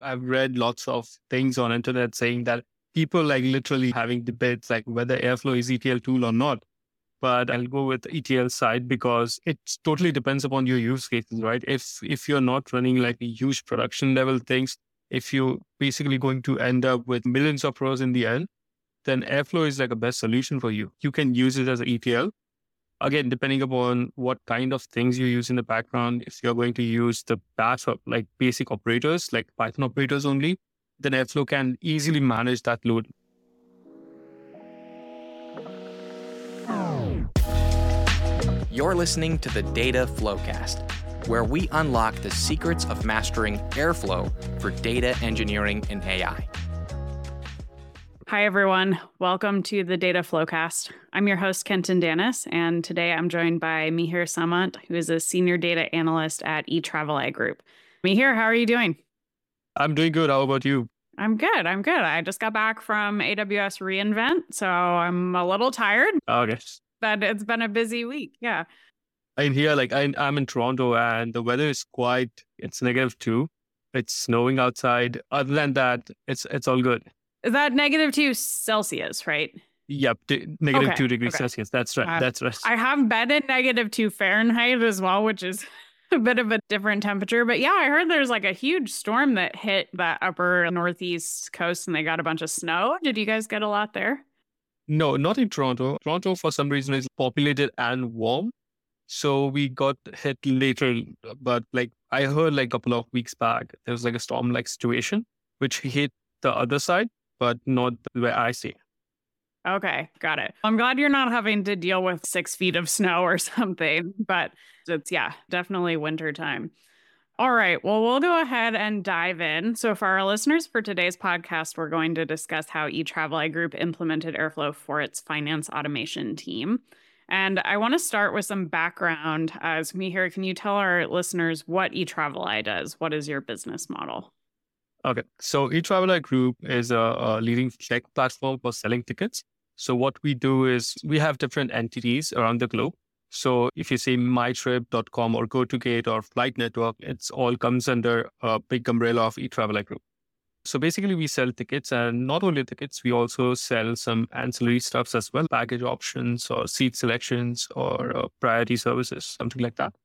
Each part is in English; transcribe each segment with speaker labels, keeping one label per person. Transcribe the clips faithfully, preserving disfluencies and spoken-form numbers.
Speaker 1: I've read lots of things on internet saying that people like literally having debates like whether Airflow is E T L tool or not. But I'll go with E T L side because it totally depends upon your use cases, right? If if you're not running like a huge production level things, if you're basically going to end up with millions of rows in the end, then Airflow is like a best solution for you. You can use it as an E T L. Again, depending upon what kind of things you use in the background, if you're going to use the bash or like basic operators, like Python operators only, then Airflow can easily manage that load.
Speaker 2: You're listening to the Data Flowcast, where we unlock the secrets of mastering Airflow for data engineering and A I.
Speaker 3: Hi, everyone. Welcome to the Data Flowcast. I'm your host, Kenton Danis, and today I'm joined by Mihir Samant, who is a senior data analyst at eTraveli Group. Mihir, how are you doing?
Speaker 1: I'm doing good. How about you?
Speaker 3: I'm good. I'm good. I just got back from A W S reInvent, so I'm a little tired.
Speaker 1: Okay.
Speaker 3: But it's been a busy week. Yeah.
Speaker 1: I'm here, like I, I'm in Toronto, and the weather is quite, it's negative two. It's snowing outside. Other than that, it's it's all good.
Speaker 3: Is that negative two Celsius, right?
Speaker 1: Yep, t- negative
Speaker 3: okay.
Speaker 1: two degrees
Speaker 3: okay.
Speaker 1: Celsius. That's right.
Speaker 3: Uh,
Speaker 1: That's right.
Speaker 3: I have been in negative two Fahrenheit as well, which is a bit of a different temperature. But yeah, I heard there's like a huge storm that hit that upper northeast coast and they got a bunch of snow. Did you guys get a lot there?
Speaker 1: No, not in Toronto. Toronto, for some reason, is populated and warm. So we got hit later. But like I heard like a couple of weeks back, there was like a storm-like situation, which hit the other side, but not where I stay.
Speaker 3: Okay, got it. I'm glad you're not having to deal with six feet of snow or something, but it's, yeah, definitely winter time. All right, well, we'll go ahead and dive in. So for our listeners for today's podcast, we're going to discuss how eTraveli Group implemented Airflow for its finance automation team. And I want to start with some background. As Mihir, can you tell our listeners what eTraveli does? What is your business model?
Speaker 1: Okay, so eTraveli Group is a, a leading tech platform for selling tickets. So what we do is we have different entities around the globe. So if you say my trip dot com or GoToGate or Flight Network, it's all comes under a big umbrella of eTraveli Group. So basically we sell tickets, and not only tickets, we also sell some ancillary stuffs as well, package options or seat selections or uh, priority services, something like that.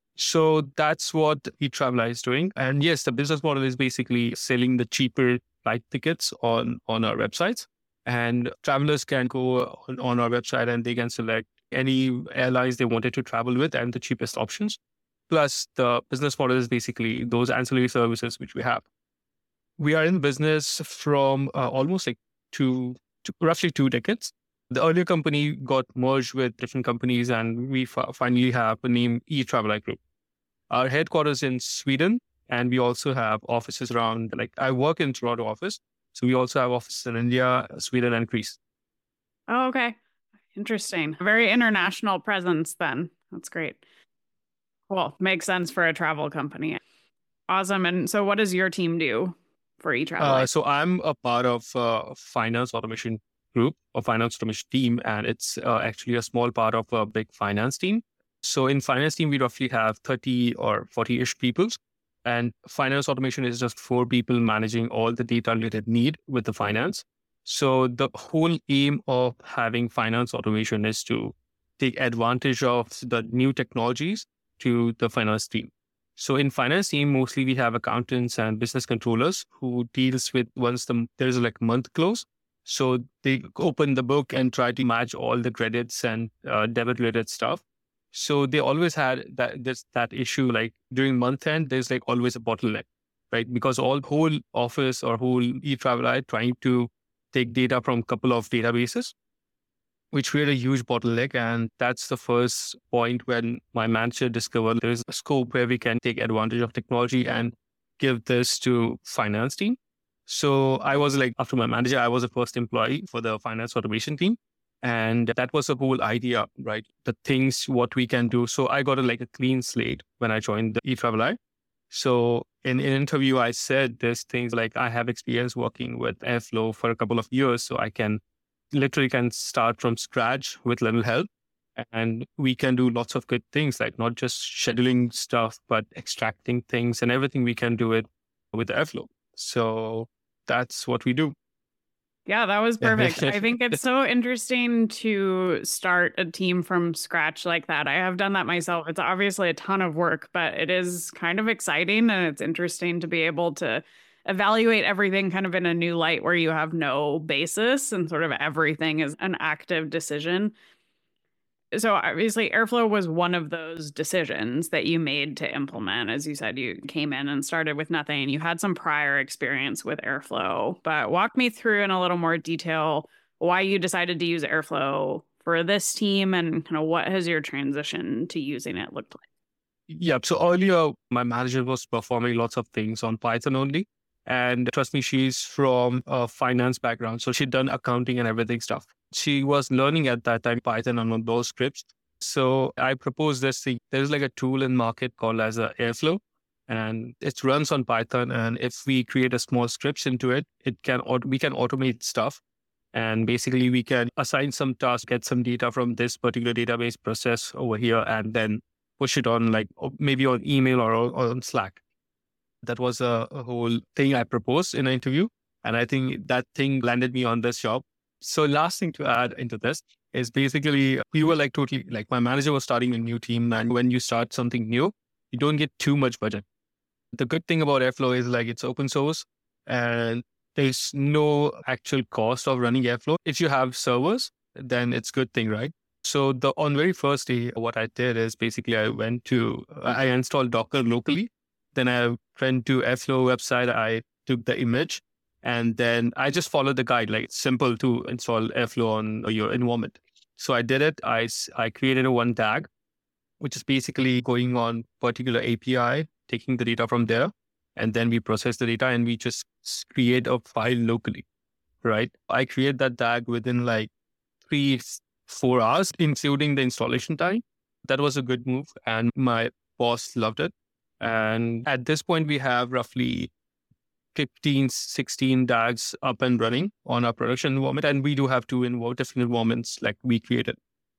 Speaker 1: So that's what eTraveli is doing. And yes, the business model is basically selling the cheaper flight tickets on, on our websites. And travelers can go on, on our website and they can select any airlines they wanted to travel with and the cheapest options. Plus, the business model is basically those ancillary services which we have. We are in business from uh, almost like two, two, roughly two decades. The earlier company got merged with different companies, and we f- finally have the name eTraveli Group. Our headquarters in Sweden, and we also have offices around, like I work in Toronto office. So we also have offices in India, Sweden, and Greece.
Speaker 3: Oh, okay. Interesting. Very international presence then. That's great. Cool. Makes sense for a travel company. Awesome. And so what does your team do for eTraveli?
Speaker 1: Uh, so I'm a part of uh, finance automation group or finance automation team, and it's uh, actually a small part of a big finance team. So in finance team, we roughly have thirty or forty-ish people. And finance automation is just four people managing all the data related need with the finance. So the whole aim of having finance automation is to take advantage of the new technologies to the finance team. So in finance team, mostly we have accountants and business controllers who deals with once the there's like month close. So they open the book and try to match all the credits and uh, debit related stuff. So they always had that this that issue, like during month end, there's like always a bottleneck, right? Because all whole office or whole eTraveli trying to take data from a couple of databases, which create a huge bottleneck. And that's the first point when my manager discovered there's a scope where we can take advantage of technology and give this to finance team. So I was like, after my manager, I was the first employee for the finance automation team. And that was the whole idea, right? The things, what we can do. So I got a, like a clean slate when I joined the eTraveli. So in an interview, I said there's things like I have experience working with Airflow for a couple of years. So I can literally can start from scratch with little help. And we can do lots of good things, like not just scheduling stuff, but extracting things and everything we can do it with Airflow. So that's what we do.
Speaker 3: Yeah, that was perfect. I think it's so interesting to start a team from scratch like that. I have done that myself. It's obviously a ton of work, but it is kind of exciting, and it's interesting to be able to evaluate everything kind of in a new light where you have no basis and sort of everything is an active decision. So obviously Airflow was one of those decisions that you made to implement. As you said, you came in and started with nothing. You had some prior experience with Airflow, but walk me through in a little more detail why you decided to use Airflow for this team and kind of what has your transition to using it looked like?
Speaker 1: Yeah. So earlier, my manager was performing lots of things on Python only. And trust me, she's from a finance background. So she'd done accounting and everything stuff. She was learning at that time Python and those scripts. So I proposed this thing. There's like a tool in market called as a Airflow, and it runs on Python. And if we create a small scripts into it, it can we can automate stuff. And basically we can assign some tasks, get some data from this particular database, process over here, and then push it on like maybe on email or, or on Slack. That was a, a whole thing I proposed in an interview. And I think that thing landed me on this job. So last thing to add into this is basically we were like totally like my manager was starting a new team. And when you start something new, you don't get too much budget. The good thing about Airflow is like it's open source and there's no actual cost of running Airflow. If you have servers, then it's a good thing, right? So the on very first day, what I did is basically I went to, I installed Docker locally. Then I went to Airflow website, I took the image, and then I just followed the guide. Like it's simple to install Airflow on your environment. So I did it. I, I created a one tag, which is basically going on particular A P I, taking the data from there, and then we process the data and we just create a file locally, right? I create that tag within like three, four hours, including the installation time. That was a good move, and my boss loved it. And at this point, we have roughly fifteen, sixteen D A Gs up and running on our production environment. And we do have two invo- different environments like we created.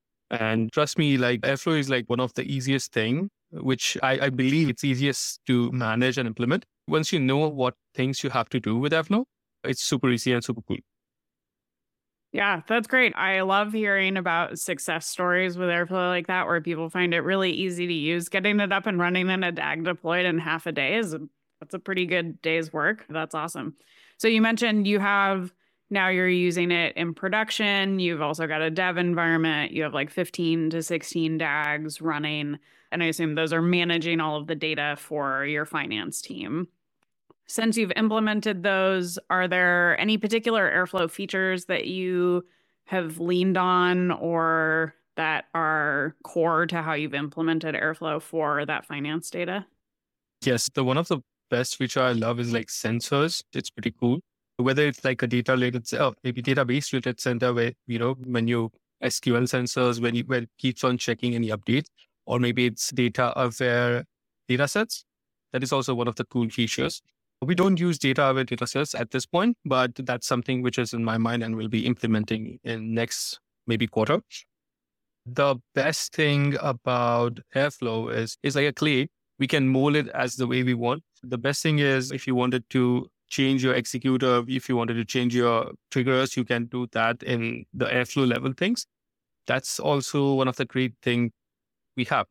Speaker 1: And trust me, like Airflow is like one of the easiest thing, which I, I believe it's easiest to manage and implement. Once you know what things you have to do with Airflow, it's super easy and super cool.
Speaker 3: Yeah, that's great. I love hearing about success stories with Airflow like that, where people find it really easy to use. Getting it up and running in a D A G deployed in half a day is a, that's a pretty good day's work. That's awesome. So you mentioned you have, now you're using it in production. You've also got a dev environment. You have like fifteen to sixteen D A Gs running. And I assume those are managing all of the data for your finance team. Since you've implemented those, are there any particular Airflow features that you have leaned on or that are core to how you've implemented Airflow for that finance data?
Speaker 1: Yes, the one of the best feature I love is like sensors. It's pretty cool. Whether it's like a data related, oh, maybe database related center where, you know, when you S Q L sensors, when you when it keeps on checking any updates, or maybe it's data aware data sets. That is also one of the cool features. We don't use data-aware datasets at this point, but that's something which is in my mind and we'll be implementing in next maybe quarter. The best thing about Airflow is, is like a clay. We can mold it as the way we want. The best thing is if you wanted to change your executor, if you wanted to change your triggers, you can do that in the Airflow level things. That's also one of the great things we have.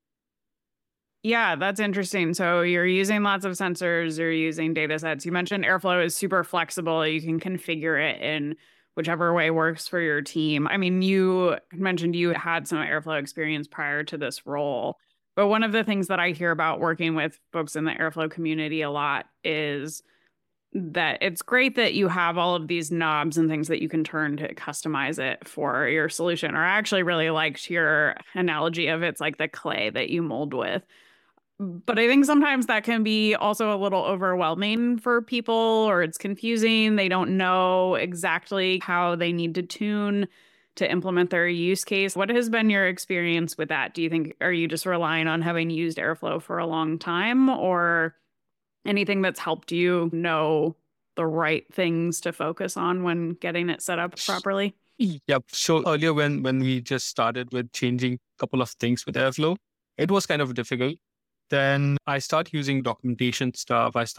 Speaker 3: Yeah, that's interesting. So you're using lots of sensors, you're using data sets. You mentioned Airflow is super flexible. You can configure it in whichever way works for your team. I mean, you mentioned you had some Airflow experience prior to this role. But one of the things that I hear about working with folks in the Airflow community a lot is that it's great that you have all of these knobs and things that you can turn to customize it for your solution. Or I actually really liked your analogy of it's like the clay that you mold with. But I think sometimes that can be also a little overwhelming for people, or it's confusing. They don't know exactly how they need to tune to implement their use case. What has been your experience with that? Do you think, are you just relying on having used Airflow for a long time, or anything that's helped you know the right things to focus on when getting it set up properly?
Speaker 1: Yep. So earlier when, when we just started with changing a couple of things with Airflow, it was kind of difficult. Then I start using documentation stuff. I start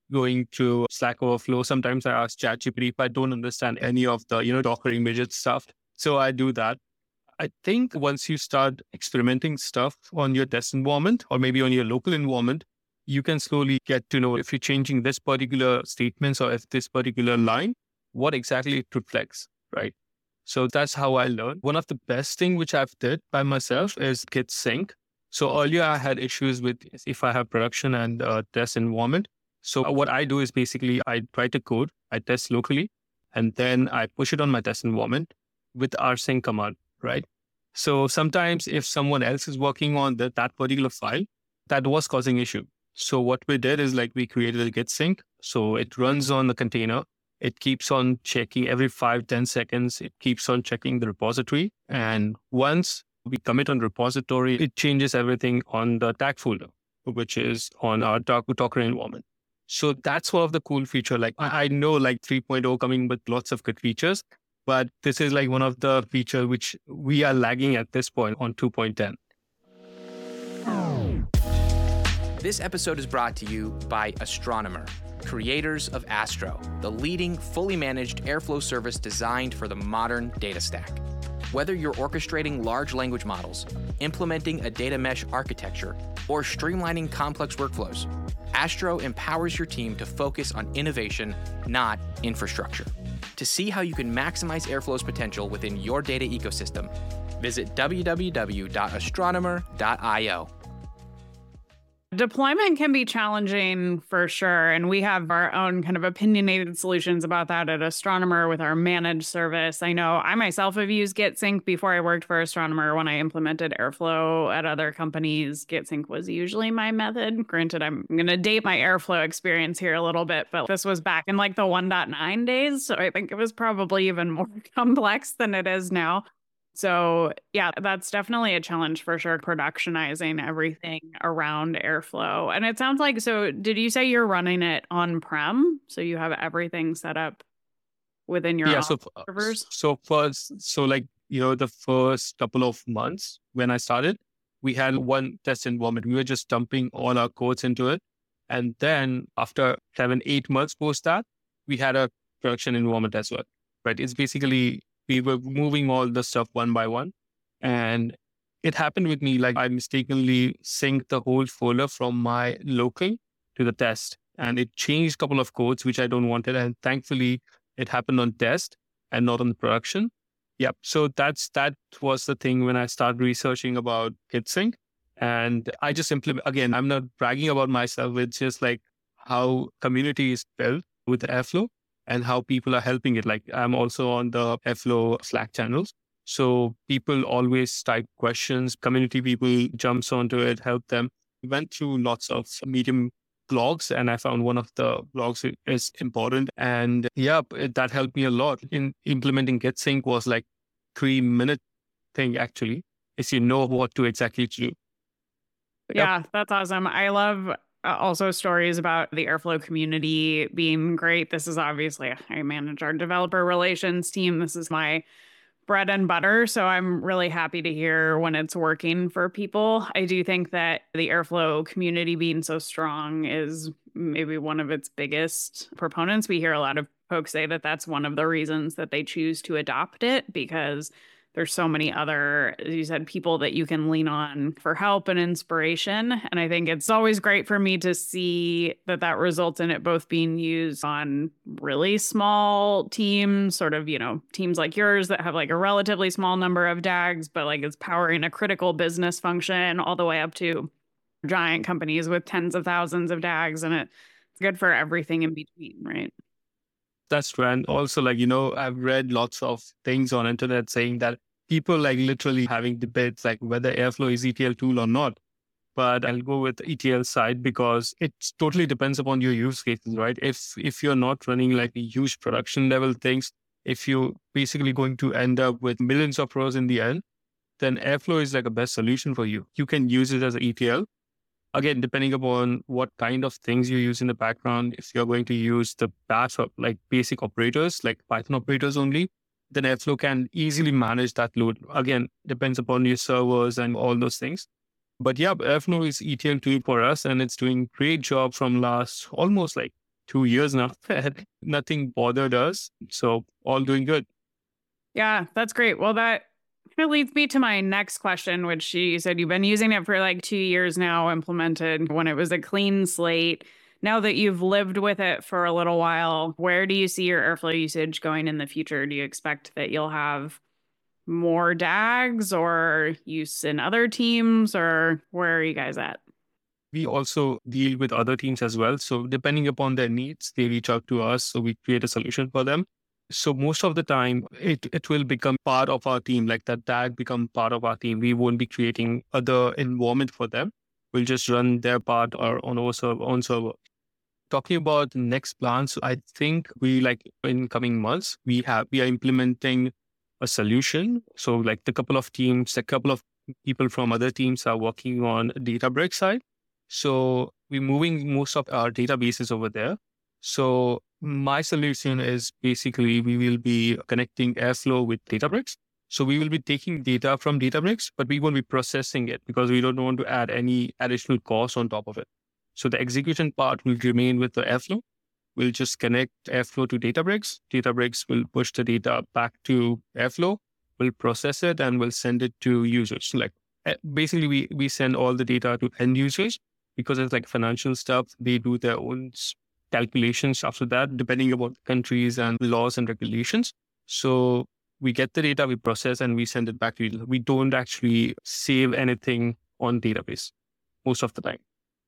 Speaker 1: going to Stack Overflow. Sometimes I ask ChatGPT if I don't understand any of the, you know, Docker images stuff. So I do that. I think once you start experimenting stuff on your test environment or maybe on your local environment, you can slowly get to know if you're changing this particular statements or if this particular line, what exactly it reflects, right? So that's how I learned. One of the best thing which I've did by myself is Git sync. So earlier I had issues with if I have production and uh, test environment. So what I do is basically I write a code, I test locally, and then I push it on my test environment with rsync command, right? So sometimes if someone else is working on the, that particular file, that was causing issue. So what we did is like we created a Git sync. So it runs on the container. It keeps on checking every five, ten seconds. It keeps on checking the repository. And once we commit on repository, it changes everything on the tag folder, which is on our Docker environment. So that's one of the cool feature. Like I, I know like three point oh coming with lots of good features, but this is like one of the features which we are lagging at this point on two point ten.
Speaker 2: This episode is brought to you by Astronomer, creators of Astro, the leading fully managed Airflow service designed for the modern data stack. Whether you're orchestrating large language models, implementing a data mesh architecture, or streamlining complex workflows, Astro empowers your team to focus on innovation, not infrastructure. To see how you can maximize Airflow's potential within your data ecosystem, visit w w w dot astronomer dot i o.
Speaker 3: Deployment can be challenging for sure. And we have our own kind of opinionated solutions about that at Astronomer with our managed service. I know I myself have used Git sync before I worked for Astronomer. When I implemented Airflow at other companies, Git sync was usually my method. Granted, I'm going to date my Airflow experience here a little bit, but this was back in like the one point nine days. So I think it was probably even more complex than it is now. So yeah, that's definitely a challenge for sure, productionizing everything around Airflow. And it sounds like, so did you say you're running it on-prem? So you have everything set up within your
Speaker 1: yeah, so,
Speaker 3: servers?
Speaker 1: So first, so like, you know, the first couple of months when I started, we had one test environment. We were just dumping all our codes into it. And then after seven, eight months post that, we had a production environment as well, right? It's basically we were moving all the stuff one by one. And it happened with me, like I mistakenly synced the whole folder from my local to the test. And it changed a couple of codes, which I don't wanted. And thankfully, it happened on test and not on the production. Yep. So that's that was the thing when I started researching about Git sync. And I just implement, again, I'm not bragging about myself. It's just like how community is built with Airflow and how people are helping it. Like I'm also on the Airflow Slack channels. So people always type questions, community people jumps onto it, help them. We went through lots of Medium blogs and I found one of the blogs is important. And yeah, it, that helped me a lot. In implementing Git sync was like three minute thing actually, if you know what to exactly do.
Speaker 3: Yeah,
Speaker 1: yep.
Speaker 3: That's awesome. I love also stories about the Airflow community being great. This is obviously, I manage our developer relations team. This is my bread and butter. So I'm really happy to hear when it's working for people. I do think that the Airflow community being so strong is maybe one of its biggest proponents. We hear a lot of folks say that that's one of the reasons that they choose to adopt it, because there's so many other, as you said, people that you can lean on for help and inspiration. And I think it's always great for me to see that that results in it both being used on really small teams, sort of, you know, teams like yours that have like a relatively small number of D A Gs, but like it's powering a critical business function all the way up to giant companies with tens of thousands of D A Gs. And it's good for everything in between, right?
Speaker 1: That's true. And also, like, you know, I've read lots of things on internet saying that people like literally having debates like whether Airflow is E T L tool or not. But I'll go with the E T L side because it totally depends upon your use cases, right? If if you're not running like huge production level things, if you're basically going to end up with millions of rows in the end, then Airflow is like a best solution for you. You can use it as an E T L. Again, depending upon what kind of things you use in the background, if you're going to use the bash or like basic operators, like Python operators only, then Airflow can easily manage that load. Again, depends upon your servers and all those things. But yeah, Airflow is E T L tool for us and it's doing great job from last almost like two years now. Nothing bothered us. So all doing good.
Speaker 3: Yeah, that's great. Well, that kind of leads me to my next question, which you said you've been using it for like two years now, implemented when it was a clean slate. Now that you've lived with it for a little while, where do you see your Airflow usage going in the future? Do you expect that you'll have more D A Gs or use in other teams, or where are you guys at?
Speaker 1: We also deal with other teams as well. So depending upon their needs, they reach out to us. So we create a solution for them. So most of the time, it, it will become part of our team, like that D A G become part of our team. We won't be creating other environment for them. We'll just run their part or on our server, on server. Talking about the next plans, I think we like in coming months, we have we are implementing a solution. So like the couple of teams, a couple of people from other teams are working on Databricks side. So we're moving most of our databases over there. So my solution is basically we will be connecting Airflow with Databricks. So we will be taking data from Databricks, but we won't be processing it because we don't want to add any additional cost on top of it. So the execution part will remain with the Airflow. We'll just connect Airflow to Databricks. Databricks will push the data back to Airflow. We'll process it and we'll send it to users. Like basically, we we send all the data to end users because it's like financial stuff. They do their own calculations after that, depending upon countries and laws and regulations. So we get the data, we process, and we send it back to you. We don't actually save anything on database most of the time.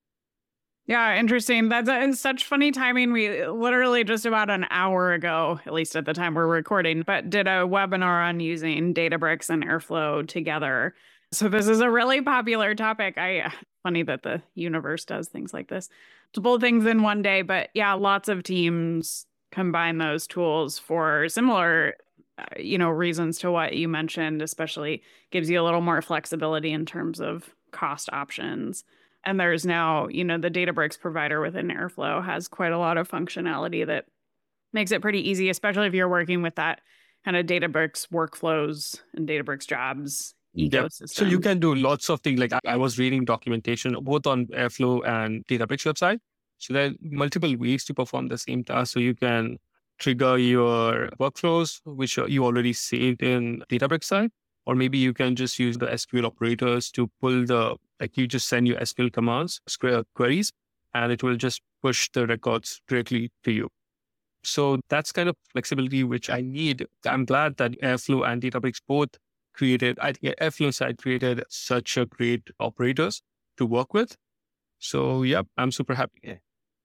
Speaker 3: Yeah, interesting. That's a, such funny timing. We literally just about an hour ago, at least at the time we're recording, but did a webinar on using Databricks and Airflow together. So this is a really popular topic. I funny that the universe does things like this. Multiple things in one day, but yeah, lots of teams combine those tools for similar, uh, you know, reasons to what you mentioned, especially gives you a little more flexibility in terms of cost options. And there's now, you know, the Databricks provider within Airflow has quite a lot of functionality that makes it pretty easy, especially if you're working with that kind of Databricks workflows and Databricks jobs ecosystem.
Speaker 1: Yep. So you can do lots of things. Like I was reading documentation both on Airflow and Databricks website. So there are multiple ways to perform the same task. So you can trigger your workflows, which you already saved in Databricks side. Or maybe you can just use the S Q L operators to pull the, like you just send your S Q L commands, queries, and it will just push the records directly to you. So that's kind of flexibility which I need. I'm glad that Airflow and Databricks both created, I think Airflow side created such a great operators to work with. So yeah, I'm super happy.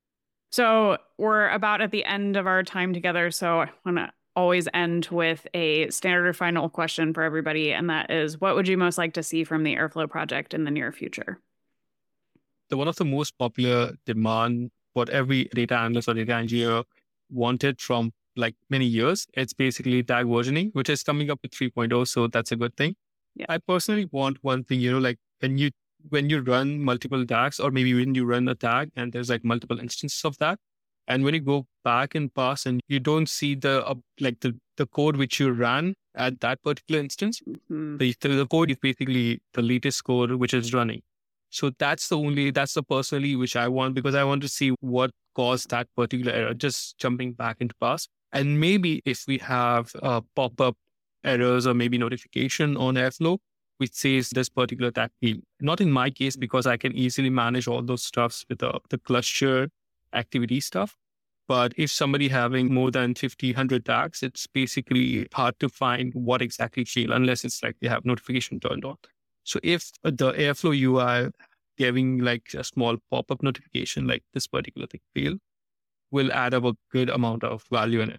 Speaker 3: So we're about at the end of our time together. So I want to always end with a standard or final question for everybody. And that is, what would you most like to see from the Airflow project in the near future?
Speaker 1: The one of the most popular demand, what every data analyst or data engineer wanted from like many years, it's basically D A G versioning, which is coming up with three point oh. So that's a good thing. Yeah. I personally want one thing, you know, like when you, when you run multiple D A Gs, or maybe when you run a D A G and there's like multiple instances of that, and when you go back and pass and you don't see the, uh, like the, the code which you ran at that particular instance, mm-hmm. the, the code is basically the latest code which is running. So that's the only, that's the personally which I want, because I want to see what caused that particular error, just jumping back into pass. And maybe if we have uh, pop-up errors or maybe notification on Airflow, which says this particular tag field. Not in my case, because I can easily manage all those stuffs with uh, the cluster activity stuff. But if somebody having more than fifty, one hundred tags, it's basically hard to find what exactly failed unless it's like they have notification turned on. So if the Airflow U I giving like a small pop-up notification, like this particular thing failed, will add up a good amount of value in it.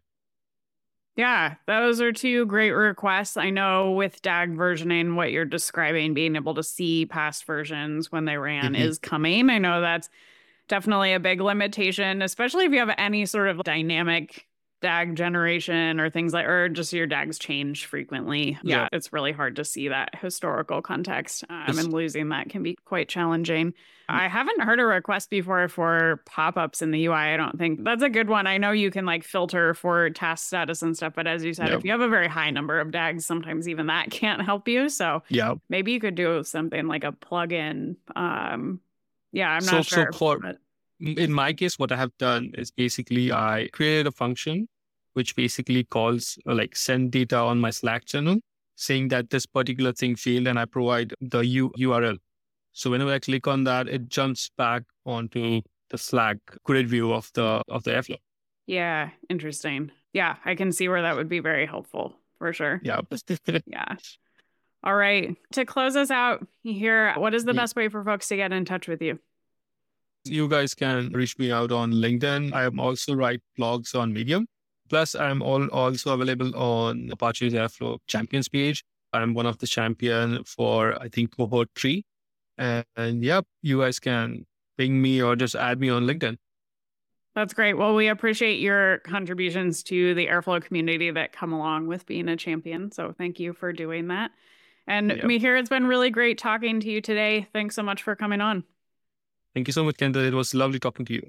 Speaker 3: Yeah, those are two great requests. I know with D A G versioning, what you're describing, being able to see past versions when they ran mm-hmm. is coming. I know that's definitely a big limitation, especially if you have any sort of dynamic D A G generation or things like, or just your D A Gs change frequently. Yeah, yeah. It's really hard to see that historical context. Um, and losing that can be quite challenging. I haven't heard a request before for pop-ups in the U I, I don't think. That's a good one. I know you can like filter for task status and stuff, but as you said, yep. if you have a very high number of D A Gs, sometimes even that can't help you. So
Speaker 1: yeah,
Speaker 3: maybe you could do something like a plugin. Um, yeah, I'm
Speaker 1: so,
Speaker 3: not sure.
Speaker 1: So for,
Speaker 3: but...
Speaker 1: In my case, what I have done is basically I created a function which basically calls uh, like send data on my Slack channel saying that this particular thing failed, and I provide the U- URL. So whenever I click on that, it jumps back onto the Slack grid view of the of the Airflow.
Speaker 3: Yeah, interesting. Yeah, I can see where that would be very helpful for sure.
Speaker 1: Yeah.
Speaker 3: Yeah. All right. To close us out here, what is the best way for folks to get in touch with you?
Speaker 1: You guys can reach me out on LinkedIn. I am also write blogs on Medium. Plus, I'm all, also available on Apache's Airflow Champions page. I'm one of the champion for, I think, cohort three. And, and yeah, you guys can ping me or just add me on LinkedIn.
Speaker 3: That's great. Well, we appreciate your contributions to the Airflow community that come along with being a champion. So thank you for doing that. And yep. Mihir, it's been really great talking to you today. Thanks so much for coming on.
Speaker 1: Thank you so much, Kendall. It was lovely talking to you.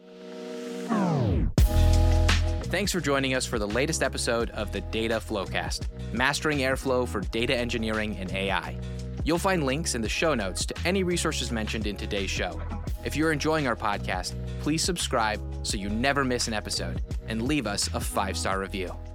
Speaker 2: Thanks for joining us for the latest episode of the Data Flowcast, Mastering Airflow for Data Engineering and A I. You'll find links in the show notes to any resources mentioned in today's show. If you're enjoying our podcast, please subscribe so you never miss an episode and leave us a five-star review.